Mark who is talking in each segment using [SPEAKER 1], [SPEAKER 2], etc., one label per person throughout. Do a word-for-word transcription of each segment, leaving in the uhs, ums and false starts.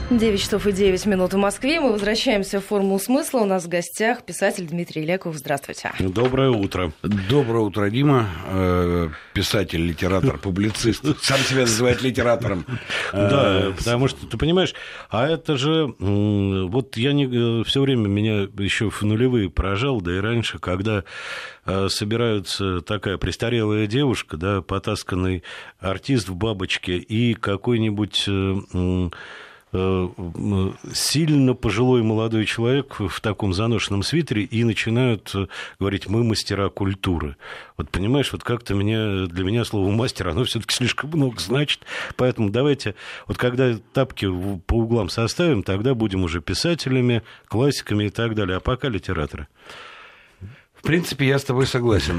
[SPEAKER 1] девять часов и девять минут в Москве. Мы возвращаемся в «Формулу смысла». У нас в гостях писатель Дмитрий Леков. Здравствуйте.
[SPEAKER 2] Доброе утро.
[SPEAKER 3] Доброе утро, Дима. Писатель, литератор, публицист. Сам себя называет литератором.
[SPEAKER 2] Да, потому что, ты понимаешь, а это же... Вот я не... Все время меня еще в нулевые поражал, да и раньше, когда собираются такая престарелая девушка, да, потасканный артист в бабочке и какой-нибудь... сильно пожилой молодой человек в таком заношенном свитере и начинают говорить: мы мастера культуры. Вот понимаешь, вот как-то меня, для меня слово мастер, оно все-таки слишком много значит. Поэтому давайте, вот когда тапки по углам составим, тогда будем уже писателями, классиками и так далее. А пока литераторы.
[SPEAKER 3] В принципе, я с тобой согласен.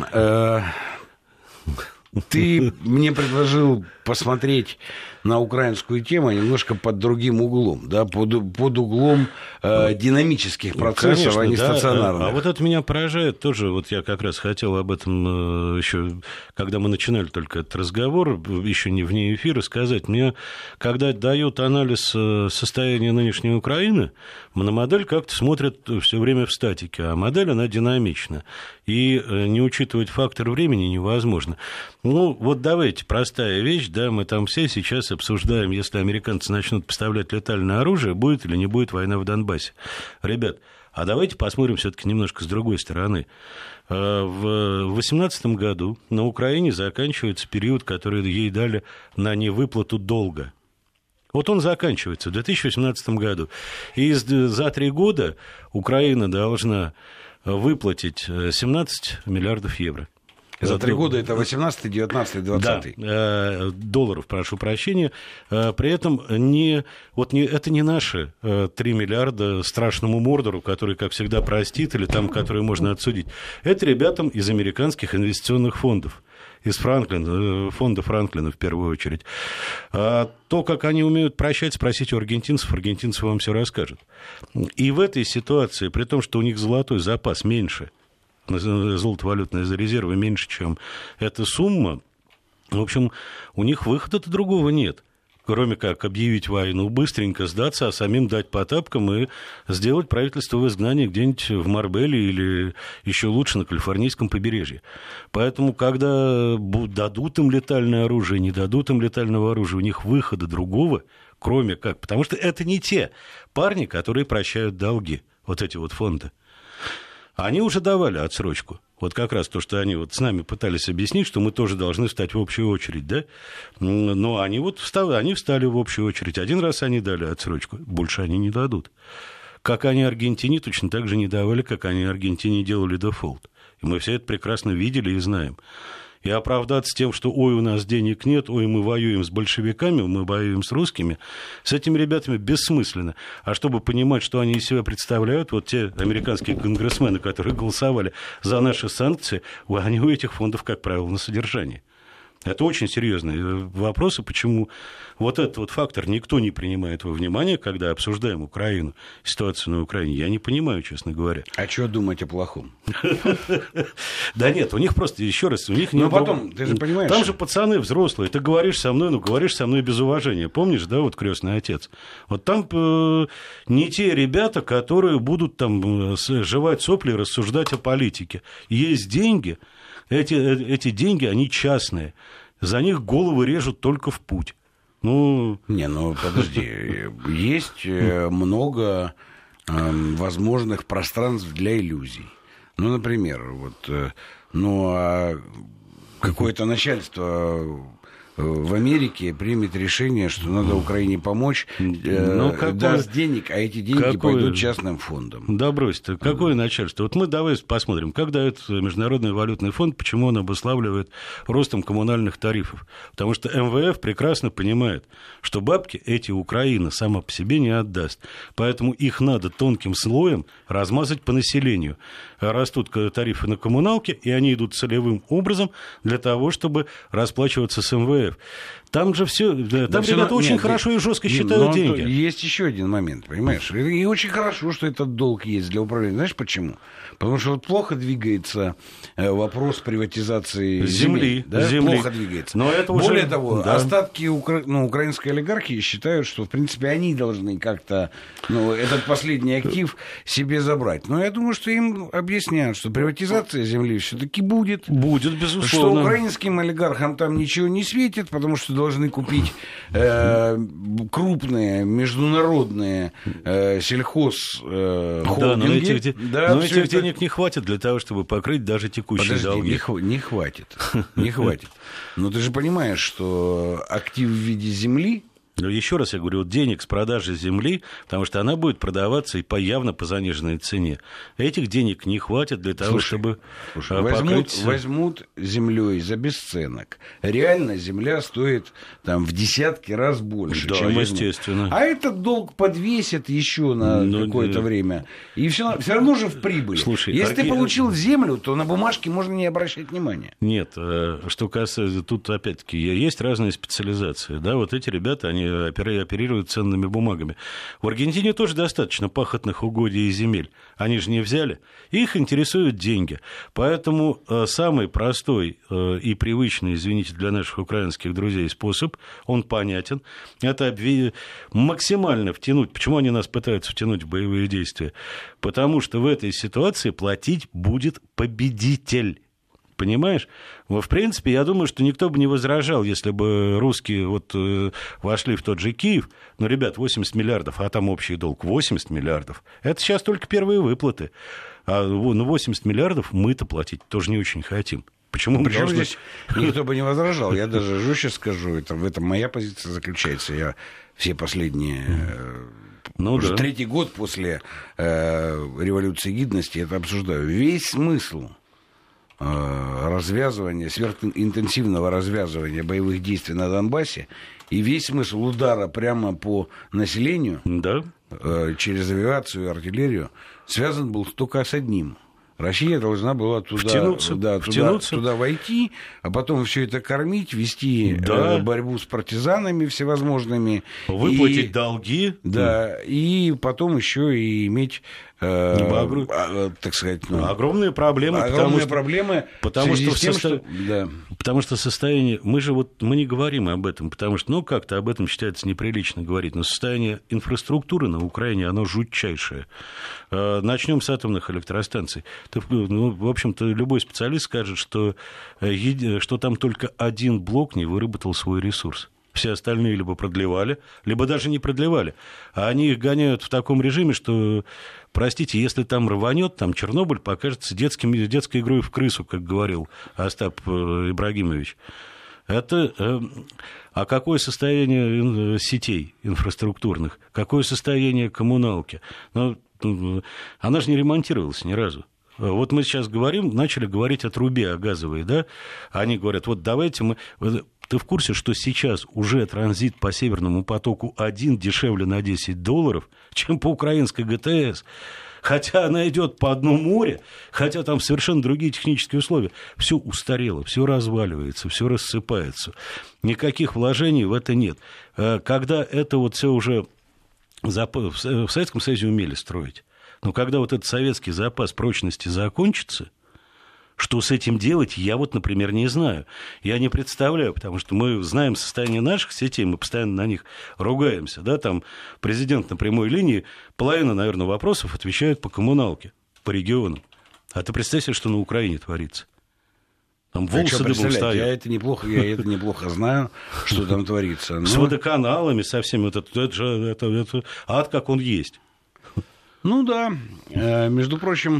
[SPEAKER 3] Ты мне предложил посмотреть на украинскую тему немножко под другим углом, да, под, под углом э, динамических процессов,
[SPEAKER 2] Конечно,
[SPEAKER 3] а не
[SPEAKER 2] да,
[SPEAKER 3] стационарных.
[SPEAKER 2] А вот это меня поражает тоже. Вот я как раз хотел об этом э, еще, когда мы начинали только этот разговор, еще не вне эфира, сказать. Мне, когда дают анализ состояния нынешней Украины, на модель как-то смотрят все время в статике, а модель, она динамична. И не учитывать фактор времени невозможно. Ну, вот давайте, простая вещь, да, мы там все сейчас обсуждаем, если американцы начнут поставлять летальное оружие, будет или не будет война в Донбассе. Ребят, а давайте посмотрим все-таки немножко с другой стороны. В восемнадцатом году на Украине заканчивается период, который ей дали на невыплату долга. Вот он заканчивается в две тысячи восемнадцатом году. И за три года Украина должна выплатить семнадцать миллиардов евро.
[SPEAKER 3] За три года это восемнадцатый, девятнадцатый, двадцатый.
[SPEAKER 2] Да, долларов, прошу прощения. При этом не, вот не, это не наши три миллиарда страшному Мордору, который, как всегда, простит, или там, которые можно отсудить. Это ребятам из американских инвестиционных фондов. Из Франклина, фонда Франклина в первую очередь. А то, как они умеют прощать, спросите у аргентинцев, аргентинцы вам все расскажут. И в этой ситуации, при том, что у них золотой запас меньше, золотовалютные резервы меньше, чем эта сумма, в общем, у них выхода-то другого нет, кроме как объявить войну, быстренько сдаться, а самим дать по тапкам и сделать правительство в изгнании где-нибудь в Марбеле или еще лучше на Калифорнийском побережье. Поэтому, когда дадут им летальное оружие, не дадут им летального оружия, у них выхода другого, кроме как... Потому что это не те парни, которые прощают долги, вот эти вот фонды. Они уже давали отсрочку. Вот как раз то, что они вот с нами пытались объяснить, что мы тоже должны встать в общую очередь, да? Но они вот встали, они встали в общую очередь. Один раз они дали отсрочку, больше они не дадут. Как они Аргентине точно так же не давали, как они Аргентине делали дефолт. И мы все это прекрасно видели и знаем. И оправдаться тем, что ой, у нас денег нет, ой, мы воюем с большевиками, мы воюем с русскими, с этими ребятами бессмысленно. А чтобы понимать, что они из себя представляют, вот те американские конгрессмены, которые голосовали за наши санкции, они у этих фондов, как правило, на содержании. Это очень серьезные вопросы, почему вот этот вот фактор никто не принимает во внимание, когда обсуждаем Украину, ситуацию на Украине. Я не понимаю, честно говоря.
[SPEAKER 3] А что думать о плохом?
[SPEAKER 2] Да нет, у них просто, еще раз, у них не...
[SPEAKER 3] Ну, потом, ты же понимаешь...
[SPEAKER 2] Там же пацаны взрослые, ты говоришь со мной, ну, говоришь со мной без уважения. Помнишь, да, вот «Крестный отец»? Вот там не те ребята, которые будут там жевать сопли и рассуждать о политике. Есть деньги... Эти, эти деньги, они частные. За них головы режут только в путь. Ну...
[SPEAKER 3] Не, ну подожди. Есть много возможных пространств для иллюзий. Ну, например, вот, ну, а какое-то начальство в Америке примет решение, что надо Украине помочь, ну, какое... даст денег, а эти деньги какое... пойдут частным фондам.
[SPEAKER 2] Да брось ты, какое начальство? Вот мы давай посмотрим, как дает Международный валютный фонд, почему он обуславливает ростом коммунальных тарифов. Потому что эм вэ эф прекрасно понимает, что бабки эти Украина сама по себе не отдаст. Поэтому их надо тонким слоем размазать по населению. Растут тарифы на коммуналки, и они идут целевым образом для того, чтобы расплачиваться с эм вэ эф. Там же все, там
[SPEAKER 3] да,
[SPEAKER 2] ребята
[SPEAKER 3] все,
[SPEAKER 2] очень
[SPEAKER 3] нет,
[SPEAKER 2] хорошо
[SPEAKER 3] нет,
[SPEAKER 2] и жестко
[SPEAKER 3] нет,
[SPEAKER 2] считают
[SPEAKER 3] но
[SPEAKER 2] деньги.
[SPEAKER 3] Есть еще один момент, понимаешь? И очень хорошо, что этот долг есть для управления. Знаешь почему? Потому что вот плохо двигается вопрос приватизации земли.
[SPEAKER 2] Земли,
[SPEAKER 3] да?
[SPEAKER 2] земли.
[SPEAKER 3] Плохо двигается.
[SPEAKER 2] Но это
[SPEAKER 3] Более
[SPEAKER 2] уже...
[SPEAKER 3] того,
[SPEAKER 2] да.
[SPEAKER 3] остатки укра... ну, украинской олигархии считают, что, в принципе, они должны как-то ну, этот последний актив себе забрать. Но я думаю, что им объясняют, что приватизация земли все-таки будет.
[SPEAKER 2] Будет, безусловно.
[SPEAKER 3] Что украинским олигархам там ничего не светит, потому что должны купить э, крупные международные э, сельхозхолдинги.
[SPEAKER 2] Да, но этих,
[SPEAKER 3] да,
[SPEAKER 2] но этих
[SPEAKER 3] это...
[SPEAKER 2] денег не хватит для того, чтобы покрыть даже текущие
[SPEAKER 3] Подожди,
[SPEAKER 2] долги.
[SPEAKER 3] Не, хв- не хватит. Не хватит. Но ты же понимаешь, что актив в виде земли.
[SPEAKER 2] Но еще раз я говорю, вот денег с продажи земли, потому что она будет продаваться и по, явно по заниженной цене. Этих денег не хватит для того, слушай, чтобы
[SPEAKER 3] слушай, возьмут, возьмут землей за бесценок. Реально земля стоит там в десятки раз больше,
[SPEAKER 2] да,
[SPEAKER 3] чем
[SPEAKER 2] естественно.
[SPEAKER 3] А этот долг подвесит еще на ну, какое-то да. время. И все, все равно же в прибыли. Слушай, Если арги... ты получил землю, то на бумажке можно не обращать внимания.
[SPEAKER 2] Нет, что касается, тут опять-таки есть разные специализации. Да, вот эти ребята, они оперируют ценными бумагами. В Аргентине тоже достаточно пахотных угодий и земель. Они же не взяли. Их интересуют деньги. Поэтому самый простой и привычный, извините, для наших украинских друзей способ, он понятен, это обви... максимально втянуть. Почему они нас пытаются втянуть в боевые действия? Потому что в этой ситуации платить будет победитель. Понимаешь? В принципе, я думаю, что никто бы не возражал, если бы русские вот, э, вошли в тот же Киев. Но, ребят, восемьдесят миллиардов, а там общий долг восемьдесят миллиардов. Это сейчас только первые выплаты. А ну, восемьдесят миллиардов мы-то платить тоже не очень хотим. Почему мы должны...
[SPEAKER 3] здесь никто бы не возражал. Я даже жестче скажу, это, в этом моя позиция заключается. Я все последние... Ну, уже да. третий год после э, революции гидности это обсуждаю. Весь смысл развязывания, сверхинтенсивного развязывания боевых действий на Донбассе и весь смысл удара прямо по населению
[SPEAKER 2] да.
[SPEAKER 3] через авиацию и артиллерию связан был только с одним. Россия должна была туда,
[SPEAKER 2] втянуться,
[SPEAKER 3] да,
[SPEAKER 2] втянуться.
[SPEAKER 3] Туда, туда войти, а потом все это кормить, вести
[SPEAKER 2] да.
[SPEAKER 3] борьбу с партизанами всевозможными.
[SPEAKER 2] Выплатить
[SPEAKER 3] и,
[SPEAKER 2] долги.
[SPEAKER 3] Да, и потом еще и иметь...
[SPEAKER 2] Огр...
[SPEAKER 3] А, так сказать, ну,
[SPEAKER 2] огромные проблемы,
[SPEAKER 3] огромные
[SPEAKER 2] потому что,
[SPEAKER 3] проблемы
[SPEAKER 2] потому что,
[SPEAKER 3] тем,
[SPEAKER 2] состо...
[SPEAKER 3] что... Да.
[SPEAKER 2] потому что состояние, мы же вот мы не говорим об этом, потому что, ну, как-то об этом считается неприлично говорить, но состояние инфраструктуры на Украине, оно жутчайшее. Начнем с атомных электростанций. Ну, в общем-то, любой специалист скажет, что, что там только один блок не выработал свой ресурс. Все остальные либо продлевали, либо даже не продлевали. А они их гоняют в таком режиме, что, простите, если там рванет, там Чернобыль покажется детским, детской игрой в крысу, как говорил Остап Ибрагимович. Это... А какое состояние сетей инфраструктурных? Какое состояние коммуналки? Ну, она же не ремонтировалась ни разу. Вот мы сейчас говорим, начали говорить о трубе, о газовой, да? Они говорят, вот давайте мы... Ты в курсе, что сейчас уже транзит по Северному потоку один дешевле на десять долларов, чем по украинской ГТС? Хотя она идет по одному морю, хотя там совершенно другие технические условия. Все устарело, все разваливается, все рассыпается. Никаких вложений в это нет. Когда это вот все уже... В Советском Союзе умели строить. Но когда вот этот советский запас прочности закончится... Что с этим делать, я вот, например, не знаю. Я не представляю, потому что мы знаем состояние наших сетей, мы постоянно на них ругаемся. Да? Там президент на прямой линии, половина, наверное, вопросов отвечают по коммуналке, по регионам. А ты представь себе, что на Украине творится. Там волосы дыбом встают.
[SPEAKER 3] Я это неплохо, я это неплохо знаю, что там творится. Но...
[SPEAKER 2] С водоканалами, со всеми. Вот это, это, это, это ад, как он есть.
[SPEAKER 3] Ну да. Между прочим...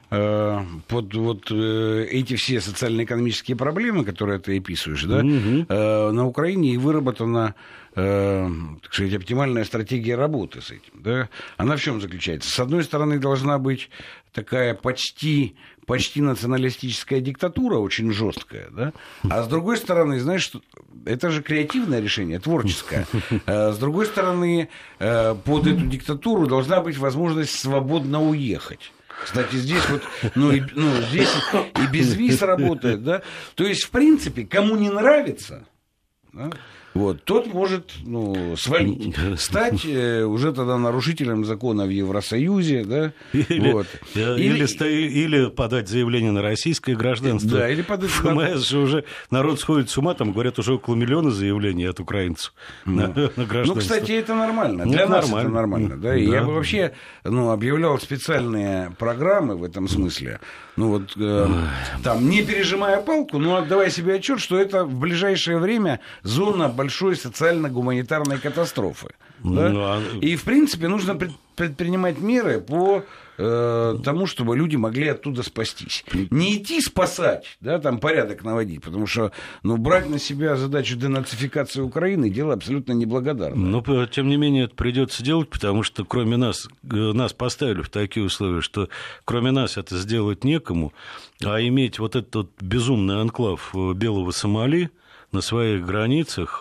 [SPEAKER 3] под вот эти все социально-экономические проблемы, которые ты описываешь, да, угу. на Украине и выработана, так сказать, оптимальная стратегия работы с этим. Да? Она в чем заключается? С одной стороны, должна быть такая почти, почти националистическая диктатура, очень жесткая, да? А с другой стороны, знаешь, это же креативное решение, творческое. С другой стороны, под эту диктатуру должна быть возможность свободно уехать. Кстати, здесь вот, ну, и, ну, здесь и безвиз работает, да. То есть, в принципе, кому не нравится, да, вот, тот может ну, свалить, стать э, уже тогда нарушителем закона в Евросоюзе, да,
[SPEAKER 2] или,
[SPEAKER 3] вот.
[SPEAKER 2] или, или, или подать заявление на российское гражданство.
[SPEAKER 3] Да, или подать...
[SPEAKER 2] В ФМС же уже народ сходит с ума, там, говорят, уже около миллиона заявлений от украинцев ну. на, на гражданство.
[SPEAKER 3] Ну, кстати, это нормально,
[SPEAKER 2] ну,
[SPEAKER 3] для
[SPEAKER 2] это
[SPEAKER 3] нас
[SPEAKER 2] нормально.
[SPEAKER 3] это нормально, да, и да. я бы вообще ну, объявлял специальные программы в этом смысле, ну, вот, э, там, не пережимая палку, но отдавая себе отчет, что это в ближайшее время зона большой социально-гуманитарной катастрофы. Да? Ну, а... И, в принципе, нужно предпринимать меры по э, тому, чтобы люди могли оттуда спастись. Не идти спасать, да, там порядок наводить, потому что ну, брать на себя задачу денацификации Украины – дело абсолютно неблагодарное.
[SPEAKER 2] Но, тем не менее, это придется делать, потому что кроме нас, нас поставили в такие условия, что кроме нас это сделать некому, а иметь вот этот вот безумный анклав Белого Сомали на своих границах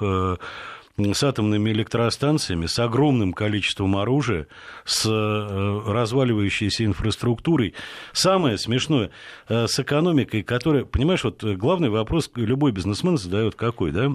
[SPEAKER 2] с атомными электростанциями, с огромным количеством оружия, с разваливающейся инфраструктурой. Самое смешное, с экономикой, которая... Понимаешь, вот главный вопрос любой бизнесмен задает какой, да?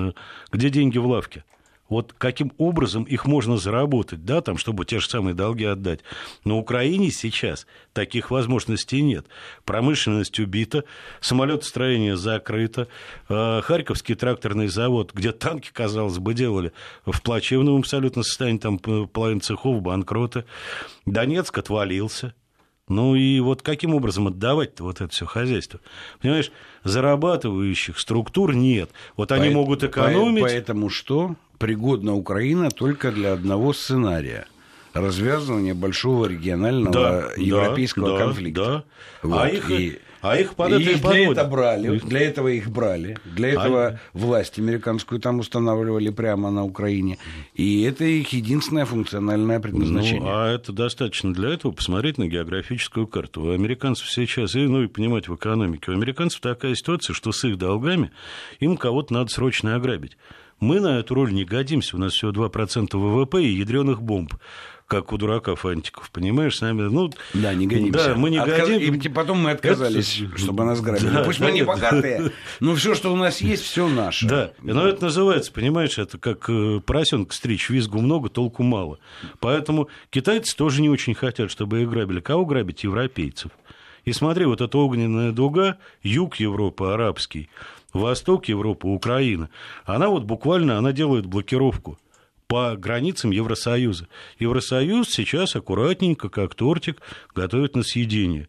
[SPEAKER 2] Где деньги в лавке? Вот каким образом их можно заработать, да, там, чтобы те же самые долги отдать. На Украине сейчас таких возможностей нет. Промышленность убита, самолетостроение закрыто, Харьковский тракторный завод, где танки, казалось бы, делали, в плачевном абсолютно состоянии, там половина цехов банкроты. Донецк отвалился. Ну и вот каким образом отдавать-то вот это все хозяйство? Понимаешь, зарабатывающих структур нет. Вот они по, могут экономить.
[SPEAKER 3] Поэтому что? Пригодна Украина только для одного сценария – развязывания большого регионального да, европейского
[SPEAKER 2] да,
[SPEAKER 3] конфликта.
[SPEAKER 2] Да.
[SPEAKER 3] Вот.
[SPEAKER 2] А их,
[SPEAKER 3] и,
[SPEAKER 2] а их под это
[SPEAKER 3] и для, это брали, для этого их брали, для этого а... власть американскую там устанавливали прямо на Украине. И это их единственное функциональное предназначение.
[SPEAKER 2] Ну, а это достаточно для этого посмотреть на географическую карту. У американцев сейчас, и, ну и понимать в экономике, у американцев такая ситуация, что с их долгами им кого-то надо срочно ограбить. Мы на эту роль не годимся, у нас всего два процента ВВП и ядреных бомб, как у дурака фантиков, понимаешь, с нами, ну...
[SPEAKER 3] Да, не годимся.
[SPEAKER 2] Да, мы не
[SPEAKER 3] Отказ...
[SPEAKER 2] годимся.
[SPEAKER 3] И потом мы отказались, это... чтобы нас грабили. Да, пусть да, мы не богатые, но все, что у нас есть, все наше.
[SPEAKER 2] Да, но это называется, понимаешь, это как поросенка стричь, визгу много, толку мало. Поэтому китайцы тоже не очень хотят, чтобы их грабили. Кого грабить? Европейцев. И смотри, вот эта огненная дуга, юг Европы, арабский, восток Европы, Украина, она вот буквально, она делает блокировку по границам Евросоюза. Евросоюз сейчас аккуратненько, как тортик, готовит на съедение.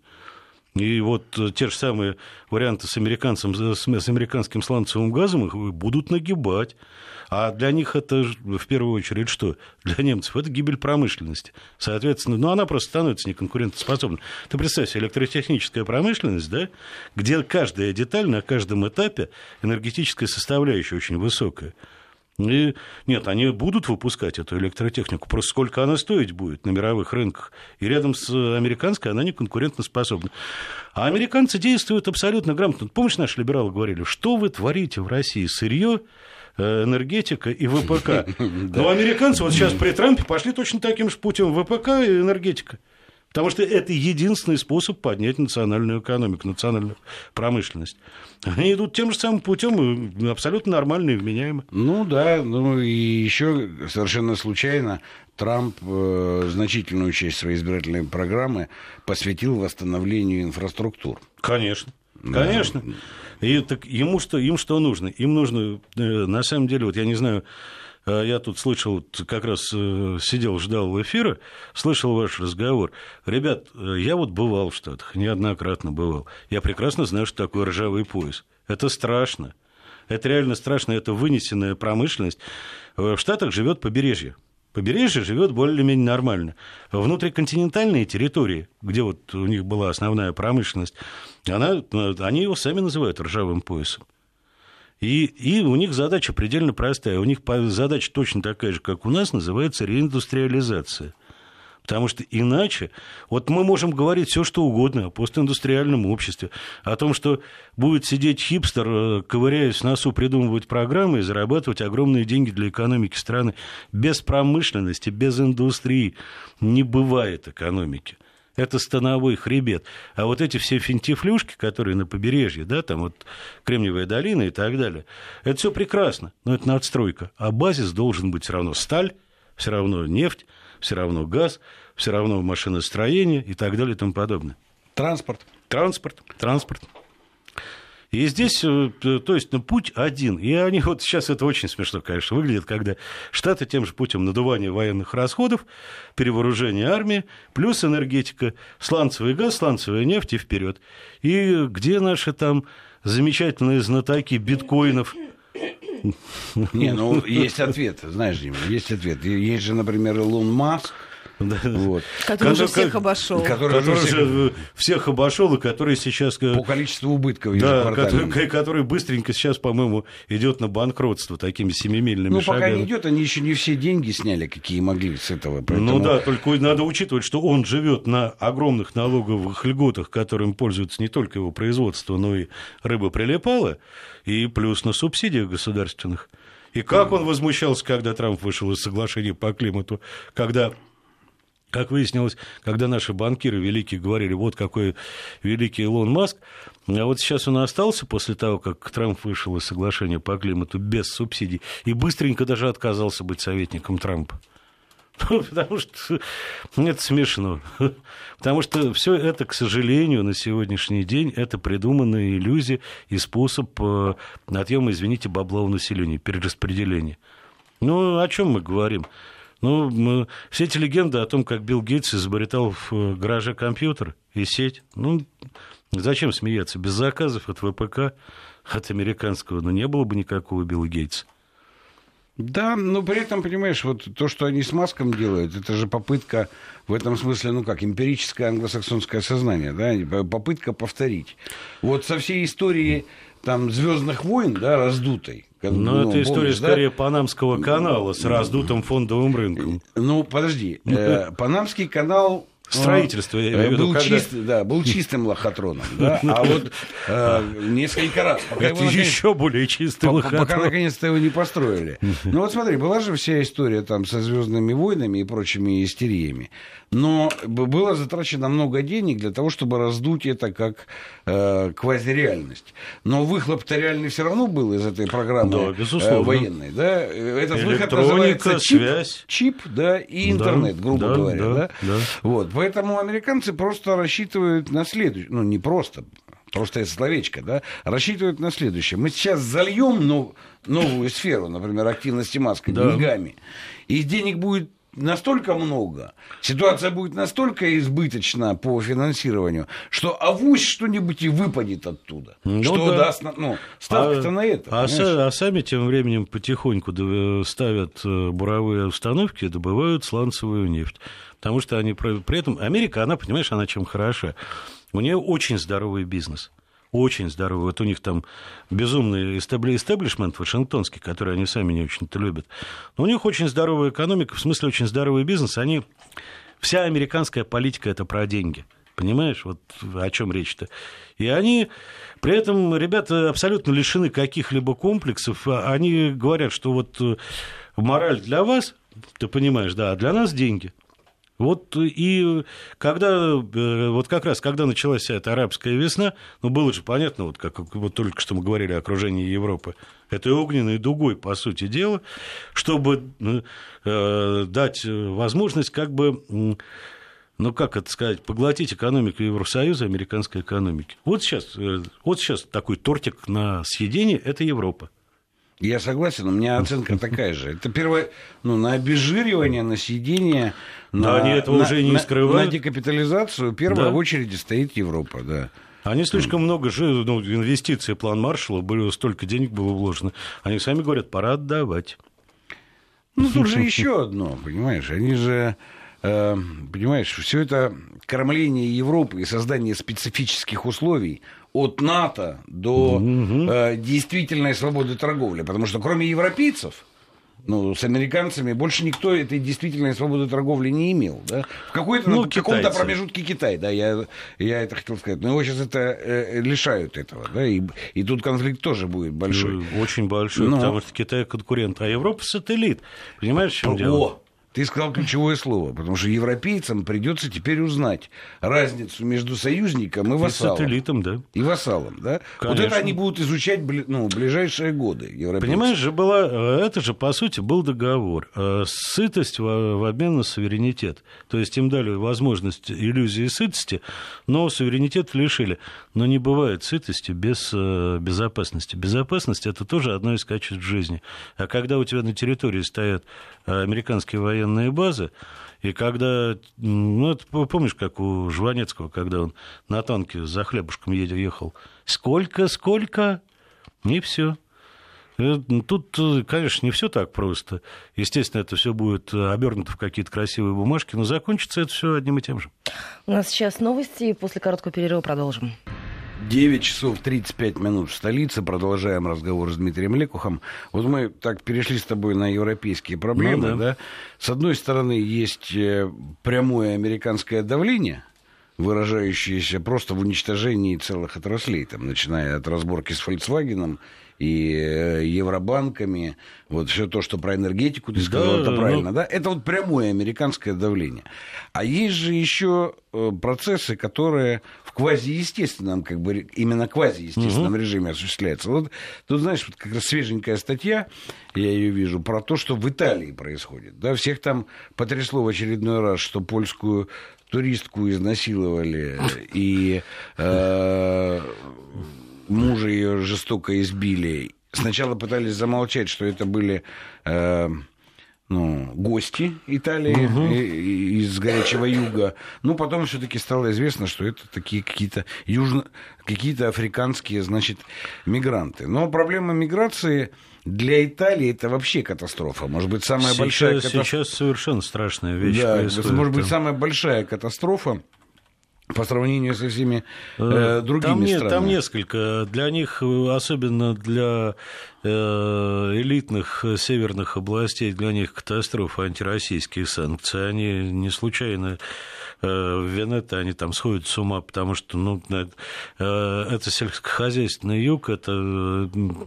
[SPEAKER 2] И вот те же самые варианты с, американцем, с американским сланцевым газом их будут нагибать. А для них это в первую очередь что? Для немцев это гибель промышленности. Соответственно, ну, она просто становится неконкурентоспособной. Ты представь себе, электротехническая промышленность, да, где каждая деталь на каждом этапе энергетическая составляющая очень высокая. И, нет, они будут выпускать эту электротехнику, просто сколько она стоить будет на мировых рынках. И рядом с американской она не конкурентоспособна. А американцы действуют абсолютно грамотно. Помнишь, наши либералы говорили, что вы творите в России? Сырье, энергетика и ВПК. Но американцы вот сейчас при Трампе пошли точно таким же путем: ВПК и энергетика. Потому что это единственный способ поднять национальную экономику, национальную промышленность. Они идут тем же самым путем, абсолютно нормально и вменяемо.
[SPEAKER 3] Ну да, ну и еще совершенно случайно Трамп э, значительную часть своей избирательной программы посвятил восстановлению инфраструктур.
[SPEAKER 2] Конечно, да. Конечно. И так ему что, им что нужно? Им нужно, на самом деле, вот я не знаю, я тут слышал, как раз сидел, ждал эфира, слышал ваш разговор. Ребят, я вот бывал в Штатах, неоднократно бывал. Я прекрасно знаю, что такое ржавый пояс. Это страшно. Это реально страшно, это вынесенная промышленность. В Штатах живет побережье. Побережье живет более-менее нормально. Внутриконтинентальные территории, где вот у них была основная промышленность, она, они его сами называют ржавым поясом. И, и у них задача предельно простая. У них задача точно такая же, как у нас, называется реиндустриализация. Потому что иначе, вот мы можем говорить все, что угодно о постиндустриальном обществе, о том, что будет сидеть хипстер, ковыряясь в носу, придумывать программы и зарабатывать огромные деньги для экономики страны. Без промышленности, без индустрии не бывает экономики. это становой хребет. А вот эти все финтифлюшки, которые на побережье, да, там вот Кремниевая долина и так далее, это все прекрасно, но это надстройка. А базис должен быть все равно сталь, все равно нефть, все равно газ, все равно машиностроение и так далее и тому подобное.
[SPEAKER 3] Транспорт.
[SPEAKER 2] Транспорт, транспорт. И здесь, то есть, ну, путь один. И они вот сейчас это очень смешно, конечно, выглядит, когда Штаты тем же путем надувания военных расходов, перевооружения армии, плюс энергетика, сланцевый газ, сланцевая нефть и вперед. И где наши там замечательные знатоки биткоинов?
[SPEAKER 3] Не, ну, есть ответ, знаешь, Дима, есть ответ. Есть же, например, Илон Маск,
[SPEAKER 2] Да.
[SPEAKER 1] Вот. Который уже всех обошел.
[SPEAKER 2] Который, который всех... всех обошел, и который сейчас...
[SPEAKER 3] По количеству убытков
[SPEAKER 2] да, который, который быстренько сейчас, по-моему, идет на банкротство такими семимильными
[SPEAKER 3] ну,
[SPEAKER 2] шагами.
[SPEAKER 3] Ну, пока не идет, они еще не все деньги сняли, какие могли с этого. Поэтому...
[SPEAKER 2] Ну да, только надо учитывать, что он живет на огромных налоговых льготах, которым пользуется не только его производство, но и рыба прилипала, и плюс на субсидиях государственных. И как он возмущался, когда Трамп вышел из соглашения по климату, когда... Как выяснилось, когда наши банкиры великие говорили, вот какой великий Илон Маск, а вот сейчас он остался после того, как Трамп вышел из соглашения по климату без субсидий, и быстренько даже отказался быть советником Трампа. Ну, потому что это смешно. Потому что все это, к сожалению, на сегодняшний день это придуманная иллюзия и способ отъема, извините, бабла у населения, перераспределения. Ну, о чем мы говорим? Ну, мы, все эти легенды о том, как Билл Гейтс изобретал в гараже компьютер и сеть, ну, зачем смеяться? Без заказов от вэ пэ ка, от американского, ну, не было бы никакого Билла Гейтса.
[SPEAKER 3] Да, но при этом, понимаешь, вот то, что они с Маском делают, это же попытка в этом смысле, ну как, эмпирическое англосаксонское сознание, да, попытка повторить. Вот со всей истории там «Звездных войн», да, раздутой.
[SPEAKER 2] Но ну, это история помнишь, скорее да? Панамского канала с раздутым фондовым рынком.
[SPEAKER 3] Ну, подожди, э, Панамский канал...
[SPEAKER 2] Строительство, я имею в виду,
[SPEAKER 3] был,
[SPEAKER 2] когда...
[SPEAKER 3] чист, да, был чистым лохотроном, да, а вот э, несколько раз.
[SPEAKER 2] Пока это его, еще наконец... более чистый
[SPEAKER 3] по-
[SPEAKER 2] лохотрон.
[SPEAKER 3] Пока наконец-то его не построили. Ну вот смотри, была же вся история там со «Звездными войнами» и прочими истериями. Но было затрачено много денег для того, чтобы раздуть это как э, квазиреальность. Но выхлоп-то реальный все равно был из этой программы да, э, военной. Да? Этот выход называется чип,
[SPEAKER 2] связь.
[SPEAKER 3] чип да, и интернет,
[SPEAKER 2] да,
[SPEAKER 3] грубо
[SPEAKER 2] да,
[SPEAKER 3] говоря.
[SPEAKER 2] Да,
[SPEAKER 3] да?
[SPEAKER 2] Да.
[SPEAKER 3] Вот. Поэтому американцы просто рассчитывают на следующее. Ну, не просто, просто это словечко, да, рассчитывают на следующее. Мы сейчас зальем нов, новую сферу, например, активности Маска да. деньгами, и денег будет настолько много, ситуация будет настолько избыточна по финансированию, что авось что-нибудь и выпадет оттуда. Ну, что да. даст, ну, ставка-то а, на это.
[SPEAKER 2] А, а сами тем временем потихоньку ставят буровые установки и добывают сланцевую нефть. Потому что они при этом... Америка, она, понимаешь, она чем хороша? У нее очень здоровый бизнес. Очень здоровый. Вот у них там безумный истеблишмент вашингтонский, который они сами не очень-то любят. Но у них очень здоровая экономика, в смысле очень здоровый бизнес. Они... Вся американская политика – это про деньги. Понимаешь, вот о чем речь-то? И они... При этом ребята абсолютно лишены каких-либо комплексов. Они говорят, что вот мораль для вас, ты понимаешь, да, а для нас деньги. Вот и когда, вот как раз, когда началась вся эта арабская весна, ну, было же понятно, вот как вот только что мы говорили о окружении Европы, этой огненной дугой, по сути дела, чтобы э, дать возможность как бы, ну, как это сказать, поглотить экономику Евросоюза, американской экономики. Вот сейчас, вот сейчас такой тортик на съедение – это Европа.
[SPEAKER 3] Я согласен, у меня оценка такая же. Это первое, ну, на обезжиривание, на съедение,
[SPEAKER 2] на, они этого
[SPEAKER 3] на,
[SPEAKER 2] уже не
[SPEAKER 3] на,
[SPEAKER 2] скрывают.
[SPEAKER 3] На декапитализацию в первой
[SPEAKER 2] да.
[SPEAKER 3] очереди стоит Европа, да.
[SPEAKER 2] Они слишком mm. много же, ну, инвестиций, план Маршалла, было, столько денег было вложено. Они сами говорят, пора отдавать.
[SPEAKER 3] Ну, тут же еще одно, понимаешь, они же... Понимаешь, все это кормление Европы и создание специфических условий от НАТО до угу. э, действительной свободы торговли. Потому что кроме европейцев, ну, с американцами больше никто этой действительной свободы торговли не имел. Да? В, какой-то, ну, в каком-то промежутке Китай, да, я, я это хотел сказать. Но его сейчас это, э, лишают этого. Да? И, и тут конфликт тоже будет большой.
[SPEAKER 2] Очень большой, но... потому что Китай конкурент, а Европа сателлит. Понимаешь, в чем
[SPEAKER 3] О,
[SPEAKER 2] дело?
[SPEAKER 3] Ты сказал ключевое слово, потому что европейцам придется теперь узнать разницу между союзником и вассалом.
[SPEAKER 2] И сателлитом, да.
[SPEAKER 3] И вассалом, да.
[SPEAKER 2] Конечно.
[SPEAKER 3] Вот это они будут изучать ну, в ближайшие годы. Европейцы.
[SPEAKER 2] Понимаешь, же была, это же, по сути, был договор. Сытость в обмен на суверенитет. То есть им дали возможность иллюзии сытости, но суверенитет лишили. Но не бывает сытости без безопасности. Безопасность – это тоже одно из качеств жизни. А когда у тебя на территории стоят американские военные базы, и когда, ну, это, помнишь, как у Жванецкого, когда он на танке за хлебушком ехал, сколько, сколько, и все. Тут, конечно, не все так просто. Естественно, это все будет обернуто в какие-то красивые бумажки, но закончится это все одним и тем же.
[SPEAKER 1] У нас сейчас новости, и после короткого перерыва продолжим.
[SPEAKER 3] девять часов тридцать пять минут в столице. Продолжаем разговор с Дмитрием Лекухом. Вот мы так перешли с тобой на европейские проблемы. Ну, да. Да? С одной стороны, есть прямое американское давление, выражающееся просто в уничтожении целых отраслей, там, начиная от разборки с Volkswagen и евробанками, вот все то, что про энергетику ты сказал, да, это правильно, ну... да? Это вот прямое американское давление. А есть же еще процессы, которые в квазиестественном, как бы именно квазиестественном угу. режиме осуществляются. Вот тут, знаешь, вот как раз свеженькая статья, я ее вижу, про то, что в Италии происходит. Да, всех там потрясло в очередной раз, что польскую туристку изнасиловали и э, мужа ее жестоко избили. Сначала пытались замолчать, что это были э, ну, гости Италии угу. из горячего юга. Но потом все-таки стало известно, что это такие какие-то южно... какие-то африканские, значит, мигранты. Но проблема миграции для Италии это вообще катастрофа. Может быть, самая
[SPEAKER 2] сейчас,
[SPEAKER 3] большая катастрофа.
[SPEAKER 2] Сейчас совершенно страшная вещь
[SPEAKER 3] да,
[SPEAKER 2] происходит.
[SPEAKER 3] Может быть, самая большая катастрофа по сравнению со всеми э, другими
[SPEAKER 2] там
[SPEAKER 3] странами.
[SPEAKER 2] Там несколько. Для них, особенно для э, элитных северных областей, для них катастрофа антироссийские санкции. Они не случайно в Венето, они там сходят с ума, потому что ну, это сельскохозяйственный юг, это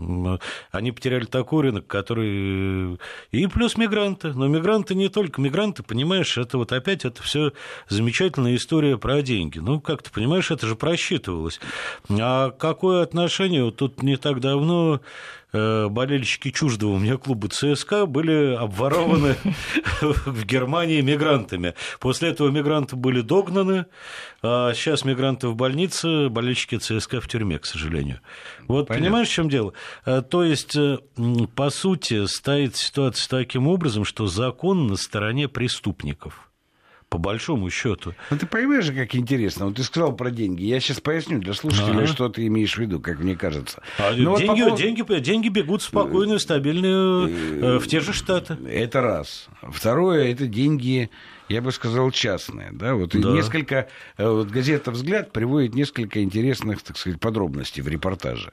[SPEAKER 2] они потеряли такой рынок, который... И плюс мигранты. Но мигранты не только мигранты, понимаешь, это вот опять это все замечательная история про деньги. Ну, как ты понимаешь, это же просчитывалось. А какое отношение? Вот тут не так давно болельщики чуждого у меня клуба ЦСКА были обворованы в Германии мигрантами. После этого мигранты были догнаны, а сейчас мигранты в больнице, болельщики ЦСКА в тюрьме, к сожалению. Вот понятно. Понимаешь, в чем дело? То есть, по сути, стоит ситуация таким образом, что закон на стороне преступников. По большому счету.
[SPEAKER 3] Ну, ты понимаешь, как интересно? Вот ты сказал про деньги. Я сейчас поясню для слушателей, А-а-а. что ты имеешь в виду, как мне кажется.
[SPEAKER 2] А деньги, вот поводу... деньги, деньги бегут спокойно, стабильно в те же Штаты.
[SPEAKER 3] Это раз. Второе, это деньги, я бы сказал, частные. Да? Вот да. Несколько, вот газета «Взгляд» приводит несколько интересных, так сказать, подробностей в репортаже.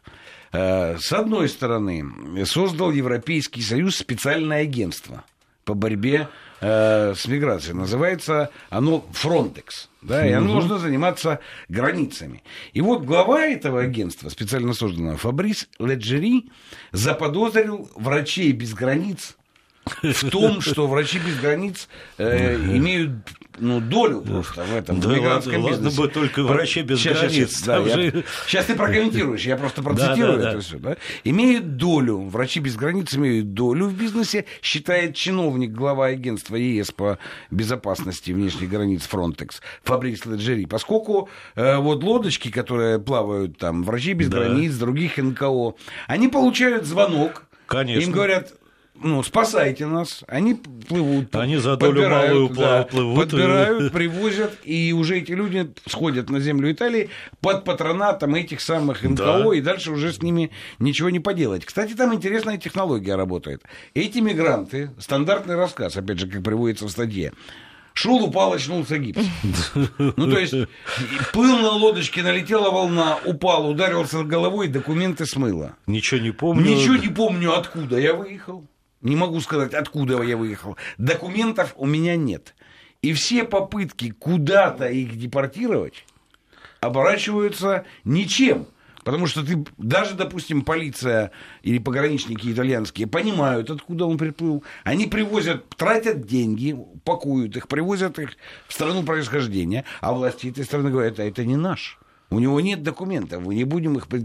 [SPEAKER 3] С одной стороны, создал Европейский Союз специальное агентство по борьбе э, с миграцией. Называется оно Frontex. Да, и оно угу. должно заниматься границами. И вот глава этого агентства, специально созданного, Фабрис Леджери, заподозрил врачей без границ в том, что врачи без границ э, имеют ну, долю просто в этом,
[SPEAKER 2] да,
[SPEAKER 3] в мигрантском
[SPEAKER 2] ладно,
[SPEAKER 3] бизнесе.
[SPEAKER 2] Ладно бы только врачи без
[SPEAKER 3] сейчас,
[SPEAKER 2] границ.
[SPEAKER 3] Сейчас, да, я, же... сейчас ты прокомментируешь, я просто процитирую да, да, это да. все. Да? Имеют долю, врачи без границ имеют долю в бизнесе, считает чиновник, глава агентства ЕС по безопасности внешних границ Frontex, Фабрис Леджери. Поскольку э, вот лодочки, которые плавают там, врачи без да. границ, других эн ка о, они получают звонок,
[SPEAKER 2] Конечно.
[SPEAKER 3] Им говорят... Ну, спасайте нас. Они плывут.
[SPEAKER 2] Они за долю малую да, плывут.
[SPEAKER 3] Подбирают, привозят. И уже эти люди сходят на землю Италии под патронатом этих самых эн ка о. Да. И дальше уже с ними ничего не поделать. Кстати, там интересная технология работает. Эти мигранты, стандартный рассказ, опять же, как приводится в статье. Шел, упал, очнулся гипс. Ну, то есть, плыл на лодочке, налетела волна, упал, ударился головой, документы смыло.
[SPEAKER 2] Ничего не помню.
[SPEAKER 3] Ничего не помню, откуда я выехал. Не могу сказать, откуда я выехал. Документов у меня нет. И все попытки куда-то их депортировать оборачиваются ничем. Потому что ты, даже, допустим, полиция или пограничники итальянские понимают, откуда он приплыл. Они привозят, тратят деньги, пакуют их, привозят их в страну происхождения, а власти этой страны говорят, а это не наш. У него нет документов, мы не будем их...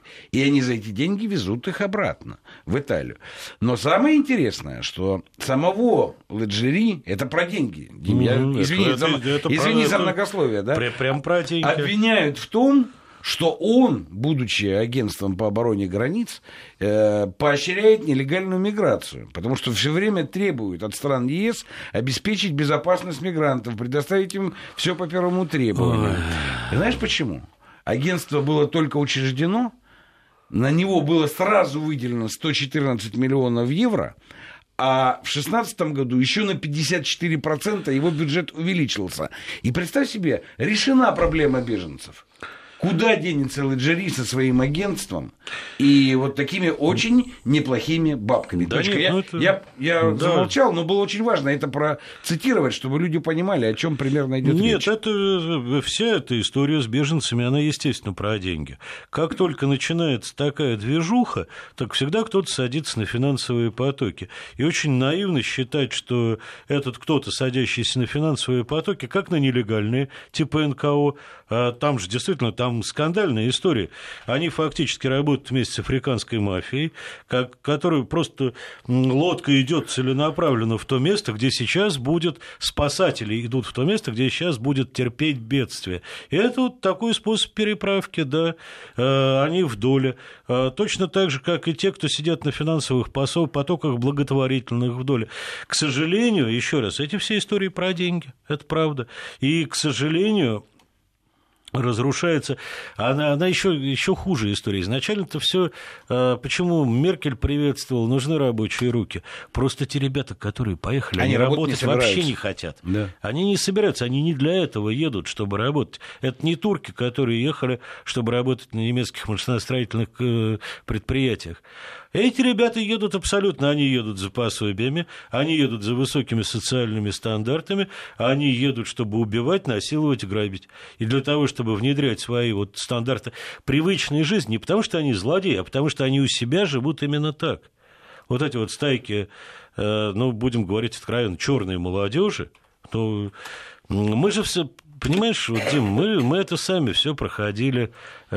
[SPEAKER 3] И они за эти деньги везут их обратно в Италию. Но самое интересное, что самого Леджери, это про деньги, Дим, я,
[SPEAKER 2] mm-hmm.
[SPEAKER 3] извини, это, за, это извини про, за многословие, да?
[SPEAKER 2] Прям про деньги.
[SPEAKER 3] Обвиняют в том, что он, будучи агентством по обороне границ, э, поощряет нелегальную миграцию, потому что все время требует от стран ЕС обеспечить безопасность мигрантов, предоставить им все по первому требованию. И знаешь почему? Агентство было только учреждено, на него было сразу выделено сто четырнадцать миллионов евро, а в шестнадцатом году еще на пятьдесят четыре процента его бюджет увеличился. И представь себе, решена проблема беженцев. Куда денется Леджери со своим агентством и вот такими очень неплохими бабками? Да нет, я ну это... я, я да. замолчал, но было очень важно это процитировать, чтобы люди понимали, о чем примерно идет
[SPEAKER 2] нет,
[SPEAKER 3] речь.
[SPEAKER 2] Нет, это, вся эта история с беженцами, она, естественно, про деньги. Как только начинается такая движуха, так всегда кто-то садится на финансовые потоки. И очень наивно считать, что этот кто-то, садящийся на финансовые потоки, как на нелегальные, типа эн ка о, там же действительно там скандальная история. Они фактически работают вместе с африканской мафией, как, которая просто лодка идет целенаправленно в то место, где сейчас будет спасатели идут в то место, где сейчас будет терпеть бедствие. И это вот такой способ переправки, да, они в доле. Точно так же, как и те, кто сидят на финансовых потоках благотворительных в доле. К сожалению, еще раз, эти все истории про деньги, это правда. И, к сожалению, разрушается. Она, она еще, еще хуже история. Изначально-то все, почему Меркель приветствовала, нужны рабочие руки. Просто те ребята, которые поехали, они, они работать не вообще не хотят. Да. Они не собираются, они не для этого едут, чтобы работать. Это не турки, которые ехали, чтобы работать на немецких машиностроительных предприятиях. Эти ребята едут абсолютно, они едут за пособиями, они едут за высокими социальными стандартами, они едут, чтобы убивать, насиловать, грабить. И для того, чтобы внедрять свои вот стандарты привычной жизни, не потому что они злодеи, а потому что они у себя живут именно так. Вот эти вот стайки, ну, будем говорить откровенно, черной молодежи, ну, мы же все... Понимаешь, вот, Дим, мы, мы это сами все проходили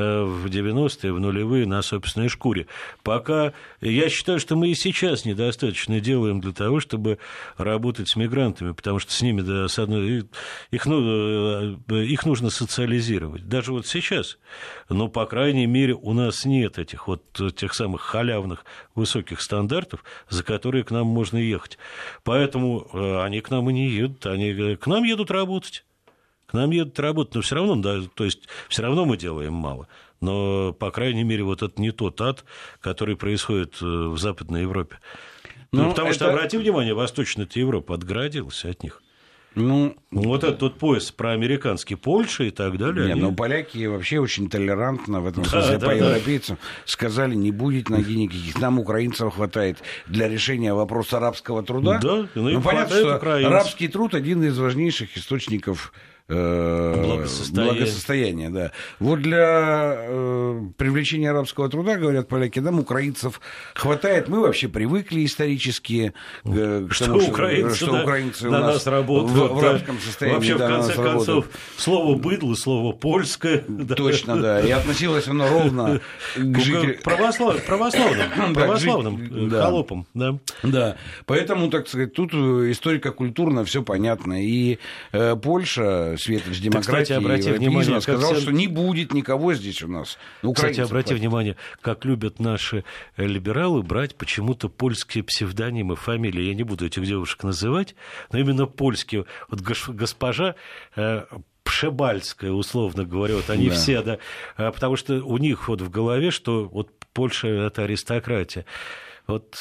[SPEAKER 2] в девяностые, в нулевые на собственной шкуре. Пока я считаю, что мы и сейчас недостаточно делаем для того, чтобы работать с мигрантами, потому что с ними, да, с одной, их, ну, их нужно социализировать. Даже вот сейчас. Но, по крайней мере, у нас нет этих вот тех самых халявных высоких стандартов, за которые к нам можно ехать. Поэтому они к нам и не едут, они к нам едут работать. К нам едут работать, но все равно, да, то есть все равно мы делаем мало. Но, по крайней мере, вот это не тот ад, который происходит в Западной Европе. Ну, потому это... что, обрати внимание, Восточная Европа отгородилась от них. Ну, вот этот вот пояс проамериканский, Польша и так далее.
[SPEAKER 3] Не,
[SPEAKER 2] они...
[SPEAKER 3] но поляки вообще очень толерантно в этом смысле да, по да, европейцам да. сказали, не будет ноги никаких. Нам, украинцев, хватает для решения вопроса рабского труда. Да, ну, понятно, что украинцев. Рабский труд один из важнейших источников Благосостояние. благосостояние, да. Вот для э, привлечения арабского труда, говорят поляки, нам украинцев хватает. Мы вообще привыкли исторически э, к
[SPEAKER 2] что
[SPEAKER 3] тому,
[SPEAKER 2] украинцы,
[SPEAKER 3] что,
[SPEAKER 2] да,
[SPEAKER 3] что украинцы
[SPEAKER 2] на
[SPEAKER 3] у нас
[SPEAKER 2] нас работают.
[SPEAKER 3] В, в рабском состоянии.
[SPEAKER 2] Вообще,
[SPEAKER 3] да,
[SPEAKER 2] в конце концов, работают. Слово «быдло», слово «польское».
[SPEAKER 3] Точно, да. И относилось оно ровно к жителям...
[SPEAKER 2] Православ... Православным, православным да, холопам. Да.
[SPEAKER 3] да. Поэтому, так сказать, тут историко-культурно все понятно. И э, Польша... Светоч демократии, обрати внимание, сказал, все... что не будет никого здесь у нас.
[SPEAKER 2] Кстати, обрати хватит. внимание, как любят наши либералы брать почему-то польские псевдонимы, фамилии. Я не буду этих девушек называть, но именно польские. Вот госпожа Пшебальская, условно говоря, вот они да. все, да, потому что у них вот в голове, что вот Польша – это аристократия. Вот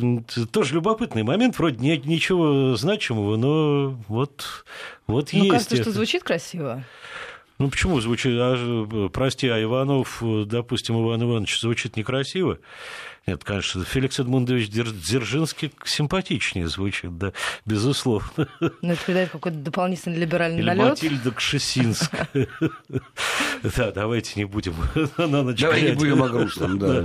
[SPEAKER 2] тоже любопытный момент, вроде нет ничего значимого, но вот, вот ну, есть.
[SPEAKER 1] Мне кажется,
[SPEAKER 2] это.
[SPEAKER 1] что звучит красиво.
[SPEAKER 2] Ну, почему звучит? А, прости, а Иванов, допустим, Иван Иванович, звучит некрасиво? Нет, конечно, Феликс Эдмундович Дзержинский симпатичнее звучит, да, безусловно.
[SPEAKER 1] Ну, это придает какой-то дополнительный либеральный
[SPEAKER 2] Или
[SPEAKER 1] налет.
[SPEAKER 2] Матильда Кшесинская. Да, давайте не будем на ночь.
[SPEAKER 3] Давай не будем о грустном, да.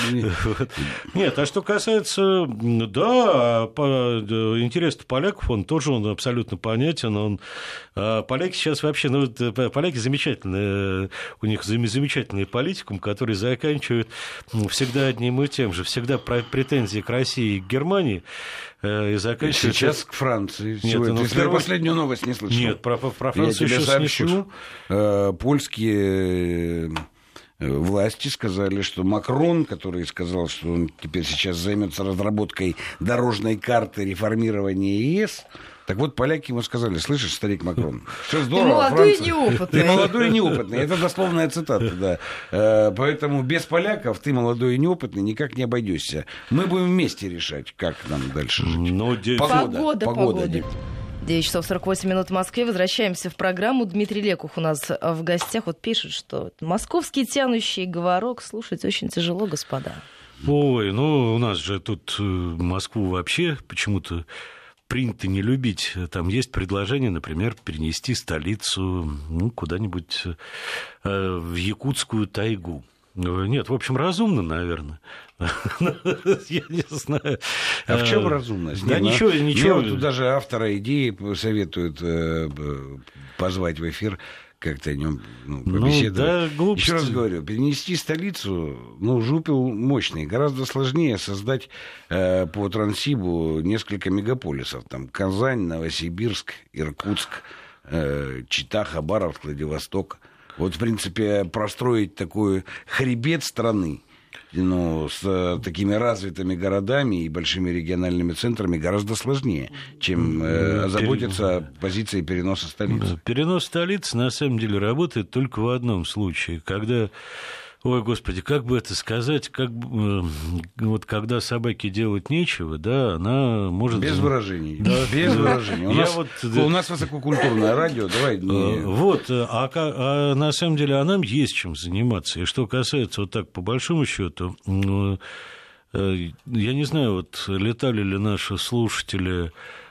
[SPEAKER 2] Нет, а что касается, да, интерес поляков, он тоже он абсолютно понятен. Он, поляки сейчас вообще, ну, поляки замечательные, у них замечательный политикум, который заканчивает всегда одним и тем же, всегда претензии к России и к Германии. И заканчивает...
[SPEAKER 3] Сейчас к Франции.
[SPEAKER 2] Нет, ну,
[SPEAKER 3] ты
[SPEAKER 2] первый...
[SPEAKER 3] последнюю новость не слышал?
[SPEAKER 2] Нет, про, про Францию
[SPEAKER 3] я
[SPEAKER 2] еще
[SPEAKER 3] сообщу,
[SPEAKER 2] не слышал.
[SPEAKER 3] Польские власти сказали, что Макрон, который сказал, что он теперь сейчас займется разработкой дорожной карты реформирования ЕС, так вот, поляки ему сказали: слышишь, старик Макрон, все здорово,
[SPEAKER 1] ты молодой
[SPEAKER 3] Франция...
[SPEAKER 1] и неопытный.
[SPEAKER 3] Ты молодой и неопытный. Это дословная цитата, да. Поэтому без поляков ты молодой и неопытный никак не обойдешься. Мы будем вместе решать, как нам дальше жить.
[SPEAKER 2] Но...
[SPEAKER 3] Погода,
[SPEAKER 1] погода.
[SPEAKER 3] погода.
[SPEAKER 1] погода. девять часов сорок восемь минут в Москве. Возвращаемся в программу. Дмитрий Лекух у нас в гостях. Вот пишет, что московский тянущий говорок слушать очень тяжело, господа.
[SPEAKER 2] Ой, ну у нас же тут Москву вообще почему-то принято не любить. Там есть предложение, например, перенести столицу ну, куда-нибудь э, в якутскую тайгу. Нет, в общем, разумно, наверное. Я не знаю.
[SPEAKER 3] А в чем разумность?
[SPEAKER 2] Да ничего, ничего.
[SPEAKER 3] Мне вот даже автора идеи советуют позвать в эфир, как-то о нем ну, побеседовать.
[SPEAKER 2] Ну, да,
[SPEAKER 3] еще раз говорю, перенести столицу, ну, жупел мощный. Гораздо сложнее создать э, по Транссибу несколько мегаполисов. Там Казань, Новосибирск, Иркутск, э, Чита, Хабаровск, Владивосток. Вот, в принципе, простроить такой хребет страны, ну, с э, такими развитыми городами и большими региональными центрами гораздо сложнее, чем э, озаботиться позицией переноса столицы.
[SPEAKER 2] Перенос столицы, на самом деле, работает только в одном случае, когда... Ой, господи, как бы это сказать, как бы, вот когда собаке делать нечего, да, она может...
[SPEAKER 3] Без выражений.
[SPEAKER 2] Да.
[SPEAKER 3] Без выражений. У,
[SPEAKER 2] Я
[SPEAKER 3] нас,
[SPEAKER 2] вот...
[SPEAKER 3] у нас высококультурное радио, давай... Не...
[SPEAKER 2] Вот, а, а на самом деле, а нам есть чем заниматься. И что касается вот так, по большому счету, я не знаю, вот летали ли наши слушатели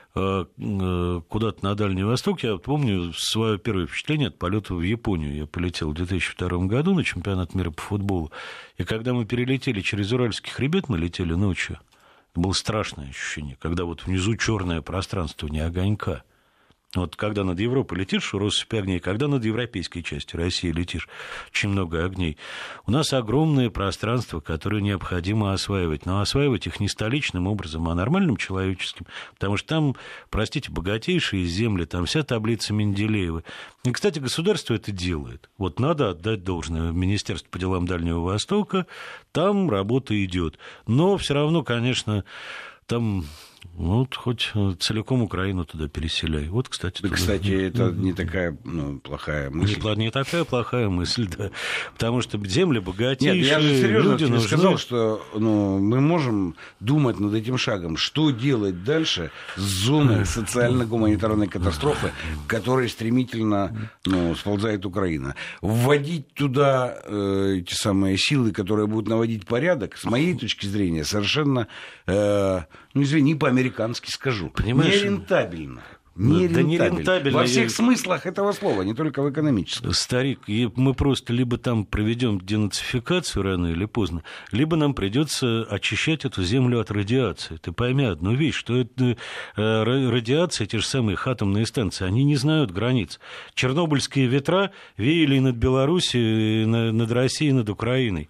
[SPEAKER 2] куда-то на Дальний Восток. Я помню свое первое впечатление от полета в Японию. Я полетел в две тысячи втором году на чемпионат мира по футболу. И когда мы перелетели через Уральский хребет, мы летели ночью. Это было страшное ощущение, когда вот внизу черное пространство, не огонька. Вот когда над Европой летишь, россыпь огней, когда над европейской частью России летишь, очень много огней. У нас огромное пространство, которое необходимо осваивать. Но осваивать их не столичным образом, а нормальным человеческим. Потому что там, простите, богатейшие земли, там вся таблица Менделеева. И, кстати, государство это делает. Вот надо отдать должное Министерству по делам Дальнего Востока. Там работа идет. Но все равно, конечно, там... Ну, хоть целиком Украину туда переселяй. Вот, кстати...
[SPEAKER 3] Да, туда... Кстати, это не такая ну, плохая мысль.
[SPEAKER 2] Не, не такая плохая мысль, да. Потому что земли богатейшие,
[SPEAKER 3] Нет, я же серьезно
[SPEAKER 2] люди
[SPEAKER 3] тебе
[SPEAKER 2] нужны.
[SPEAKER 3] сказал, что ну, мы можем думать над этим шагом, что делать дальше с зоной социально-гуманитарной катастрофы, в которой стремительно ну, сползает Украина. Вводить туда э, эти самые силы, которые будут наводить порядок, с моей точки зрения, совершенно, э, ну, извини, по-американски скажу,
[SPEAKER 2] понимаешь,
[SPEAKER 3] нерентабельно. Нерентабельно. Да нерентабельно. Во всех смыслах этого слова, не только в экономическом.
[SPEAKER 2] Старик, мы просто либо там проведем денацификацию рано или поздно, либо нам придется очищать эту землю от радиации. Ты пойми одну вещь, что это, радиация, те же самые атомные станции, они не знают границ. Чернобыльские ветра веяли над Белоруссией, над Россией, над Украиной.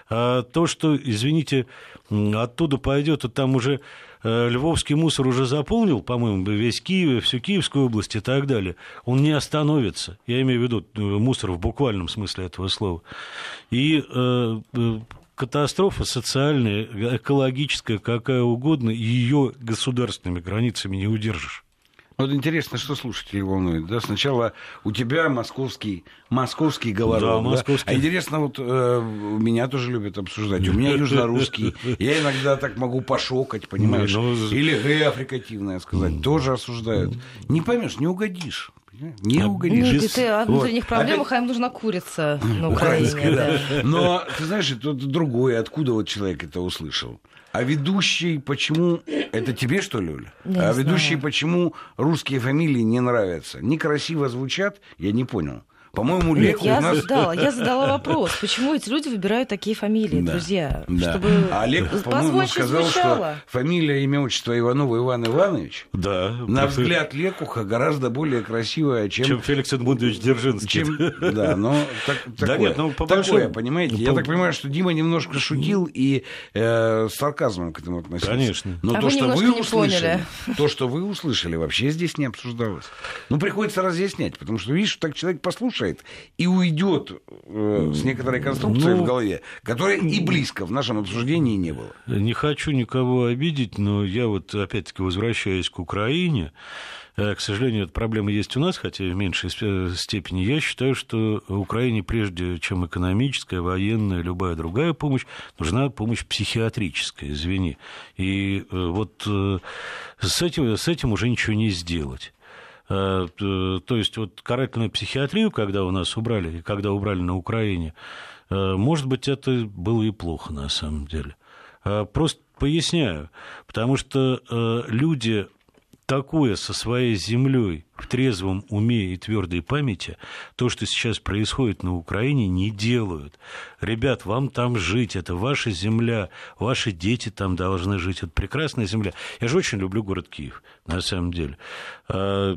[SPEAKER 2] А то, что, извините, оттуда пойдет, то там уже... Львовский мусор уже заполнил, по-моему, весь Киев, всю Киевскую область и так далее. Он не остановится. Я имею в виду мусор в буквальном смысле этого слова. И э, катастрофа социальная, экологическая, какая угодно, ее государственными границами не удержишь.
[SPEAKER 3] Вот интересно, что слушатели волнует. Да? Сначала у тебя московский, московский говорок. Да, московский. Да? А интересно, вот э, меня тоже любят обсуждать. У меня южнорусский. Я иногда так могу пошокать, понимаешь? Или гэ африкативное сказать. Тоже осуждают. Не поймешь, не угодишь. Не угодишь.
[SPEAKER 1] Ну, ты о внутренних
[SPEAKER 3] вот.
[SPEAKER 1] проблемах,
[SPEAKER 3] Опять...
[SPEAKER 1] а им нужна курица на Украине.
[SPEAKER 3] Да.
[SPEAKER 1] Да.
[SPEAKER 3] Но, ты знаешь, это другое. Откуда вот человек это услышал? А ведущий почему... Это тебе, что ли, Оля?
[SPEAKER 1] Не
[SPEAKER 3] а
[SPEAKER 1] знаю.
[SPEAKER 3] ведущий почему русские фамилии не нравятся? Некрасиво звучат? Я не понял. По-моему,
[SPEAKER 1] Нет,
[SPEAKER 3] Лех у
[SPEAKER 1] я
[SPEAKER 3] нас...
[SPEAKER 1] задала, я задала вопрос, почему эти люди выбирают такие фамилии,
[SPEAKER 3] Да,
[SPEAKER 1] друзья,
[SPEAKER 3] да.
[SPEAKER 1] чтобы
[SPEAKER 3] А Олег, по-моему,
[SPEAKER 1] позвонче
[SPEAKER 3] сказал,
[SPEAKER 1] звучало.
[SPEAKER 3] что фамилия, имя, отчество Иванова Иван Иванович,
[SPEAKER 2] Да,
[SPEAKER 3] на
[SPEAKER 2] просто...
[SPEAKER 3] взгляд Лекуха, гораздо более красивая, чем...
[SPEAKER 2] чем Феликс Эдмундович Дзержинский.
[SPEAKER 3] Чем... Да, но так,
[SPEAKER 2] Да
[SPEAKER 3] такое,
[SPEAKER 2] нет, ну, по
[SPEAKER 3] такое,
[SPEAKER 2] большому...
[SPEAKER 3] понимаете?
[SPEAKER 2] Ну,
[SPEAKER 3] Я
[SPEAKER 2] по...
[SPEAKER 3] так понимаю, что Дима немножко шутил и э, с сарказмом к этому относился.
[SPEAKER 2] Конечно.
[SPEAKER 3] Но
[SPEAKER 1] А
[SPEAKER 3] то,
[SPEAKER 1] вы
[SPEAKER 3] что вы
[SPEAKER 1] немножко не
[SPEAKER 3] услышали,
[SPEAKER 1] поняли.
[SPEAKER 3] то, что вы услышали, вообще здесь не обсуждалось. Ну, приходится разъяснять, потому что, видишь, так человек послушает и уйдет э, с некоторой конструкцией
[SPEAKER 2] ну...
[SPEAKER 3] в голове, которая и близко в нашем обсуждении не было.
[SPEAKER 2] Не хочу никого обидеть, но я вот опять-таки возвращаюсь к Украине. К сожалению, эта проблема есть у нас, хотя в меньшей степени. Я считаю, что Украине, прежде чем экономическая, военная, любая другая помощь, нужна помощь психиатрическая, извини. И вот с этим, с этим уже ничего не сделать. То есть вот карательную психиатрию, когда у нас убрали, когда убрали на Украине, может быть, это было и плохо на самом деле. Просто поясняю, потому что люди такое со своей землей в трезвом уме и твердой памяти, то, что сейчас происходит на Украине, не делают. Ребят, вам там жить, это ваша земля, ваши дети там должны жить, это прекрасная земля. Я же очень люблю город Киев, на самом деле. Я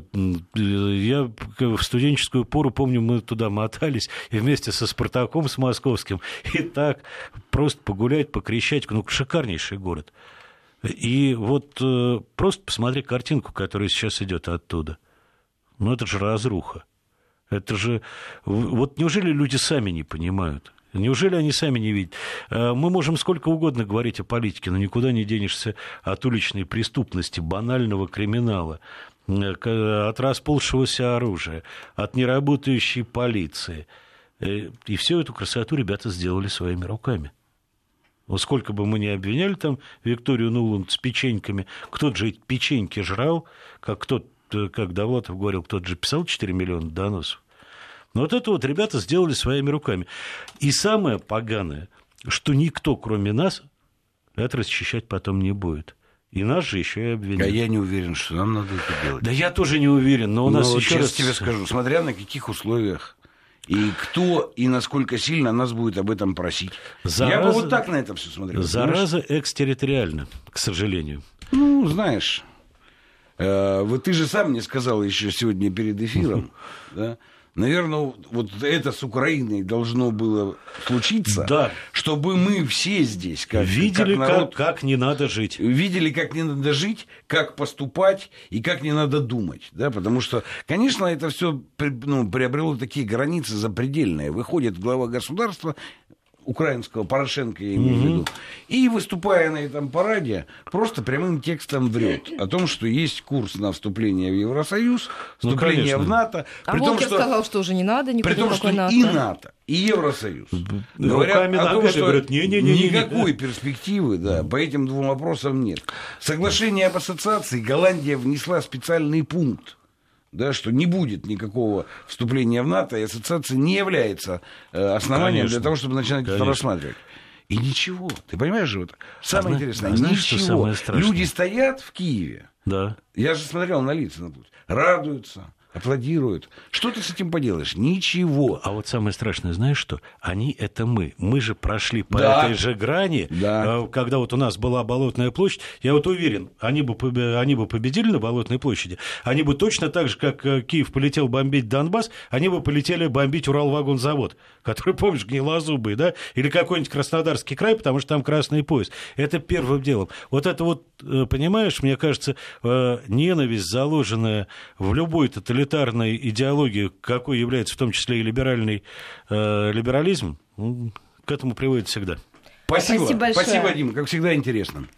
[SPEAKER 2] в студенческую пору, помню, мы туда мотались, и вместе со Спартаком, с московским, и так просто погулять, покричать, ну, шикарнейший город. И вот э, просто посмотри картинку, которая сейчас идет оттуда. Ну, это же разруха. Это же... Вот неужели люди сами не понимают? Неужели они сами не видят? Мы можем сколько угодно говорить о политике, но никуда не денешься от уличной преступности, банального криминала, от расползшегося оружия, от неработающей полиции. И всю эту красоту ребята сделали своими руками. Вот сколько бы мы ни обвиняли там Викторию Нуланд с печеньками, кто-то же эти печеньки жрал, как, кто-то, как Довлатов говорил, кто-то же писал четыре миллиона доносов. Но вот это вот ребята сделали своими руками. И самое поганое, что никто, кроме нас, это расчищать потом не будет. И нас же еще и обвиняют.
[SPEAKER 3] А я не уверен, что нам надо это делать.
[SPEAKER 2] Да я тоже не уверен, но у нас
[SPEAKER 3] но
[SPEAKER 2] еще
[SPEAKER 3] сейчас
[SPEAKER 2] раз...
[SPEAKER 3] тебе скажу, смотря на каких условиях. И кто и насколько сильно нас будет об этом просить. Зараза, я бы вот так на это все смотрел.
[SPEAKER 2] Зараза понимаешь? Экстерриториальна, к сожалению.
[SPEAKER 3] Ну, знаешь, э, вот ты же сам мне сказал еще сегодня перед эфиром, да? Наверное, вот это с Украиной должно было случиться,
[SPEAKER 2] да.
[SPEAKER 3] Чтобы мы все здесь, как,
[SPEAKER 2] видели,
[SPEAKER 3] как, народ,
[SPEAKER 2] как, как не надо жить.
[SPEAKER 3] Видели, как не надо жить, как поступать и как не надо думать. Да? Потому что, конечно, это все ну, приобрело такие границы запредельные. Выходит глава государства украинского, Порошенко, я имею в виду, угу. И, выступая на этом параде, просто прямым текстом врет о том, что есть курс на вступление в Евросоюз, вступление ну, в НАТО.
[SPEAKER 1] А
[SPEAKER 3] при
[SPEAKER 1] Волкер
[SPEAKER 3] том, что,
[SPEAKER 1] сказал, что уже не надо никакой
[SPEAKER 3] при том, что
[SPEAKER 1] НАТО.
[SPEAKER 3] И НАТО, и Евросоюз говорят о том, что
[SPEAKER 2] говорят, не, не, не, не,
[SPEAKER 3] никакой перспективы да, по этим двум вопросам нет. В соглашении об ассоциации Голландия внесла специальный пункт, да, что не будет никакого вступления в НАТО, и ассоциация не является основанием конечно, для того, чтобы начинать конечно. Это рассматривать. И ничего. Ты понимаешь же, вот самое а интересное, а знаешь, ничего. Люди стоят в Киеве.
[SPEAKER 2] Да.
[SPEAKER 3] Я же смотрел на лица, на путь, радуются, аплодируют. Что ты с этим поделаешь? Ничего.
[SPEAKER 2] А вот самое страшное, знаешь что? Они — это мы. Мы же прошли по
[SPEAKER 3] да.
[SPEAKER 2] этой же грани.
[SPEAKER 3] Да.
[SPEAKER 2] Когда вот у нас была Болотная площадь, я вот уверен, они бы, они бы победили на Болотной площади, они бы точно так же, как Киев полетел бомбить Донбасс, они бы полетели бомбить Уралвагонзавод, который, помнишь, гнилозубый, да? Или какой-нибудь Краснодарский край, потому что там красный пояс. Это первым делом. Вот это вот, понимаешь, мне кажется, ненависть, заложенная в любой тоталитарной идеологии, какой является в том числе и либеральный э, либерализм, к этому приводит всегда.
[SPEAKER 3] Спасибо.
[SPEAKER 1] Спасибо большое.
[SPEAKER 3] Спасибо, Дим, как всегда интересно.